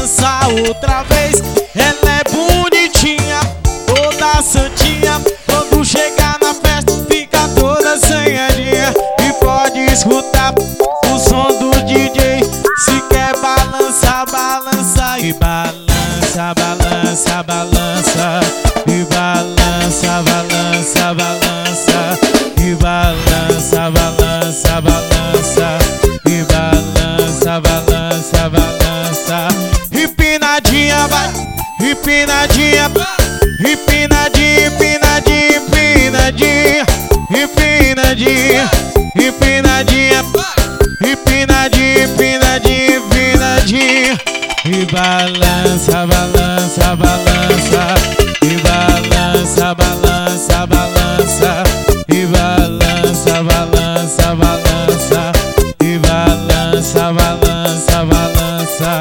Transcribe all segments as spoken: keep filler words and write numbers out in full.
balança outra vez. Ela é bonitinha, toda santinha. Quando chegar na festa fica toda assanhadinha. E pode escutar o som do D J. Se quer balançar, balança e balança, balança, balança. E balança, balança, balança. E balança, balança, balança. E balança, balança, balança. Empinadinha, vai, empinadinha, empinadinha, empinadinha, empinadinha, empinadinha, empinadinha, empinadinha, empinadinha, empinadinha. E balança, balança, balança. E balança, balança, balança. E balança, balança, balança. E balança, balança, balança.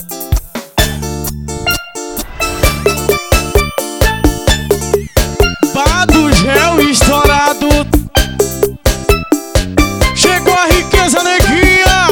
Bar do Gel estourado. Chegou a riqueza, neguinha.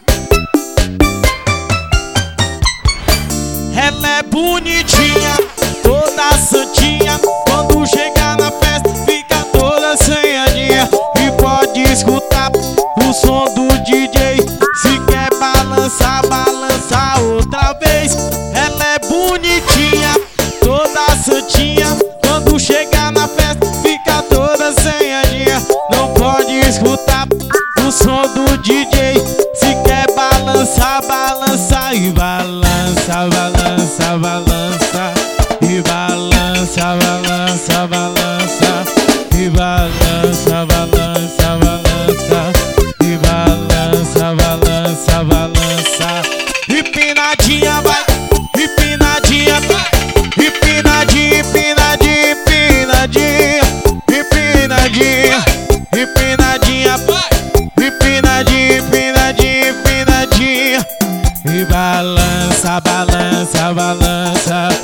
Ela é bonitinha, toda santinha. Quando chegar na festa fica toda assanhadinha. E pode escutar o som do D J. Se quer balançar, balança outra vez. Ela é bonitinha, toda santinha. Quando chegar na festa fica toda assanhadinha. Não pode escutar o som do D J. Se quer balançar, balança e balança, balança, balança. E balança, balança, balança. E balança, balança, balança. E balança, balança, balança. Empinadinha, vai, empinadinha, vai. Empinadinha, empinadinha, empinadinha. Empinadinha, empinadinha, vai. Empinadinha, empinadinha, empinadinha. E balança, balança, balança.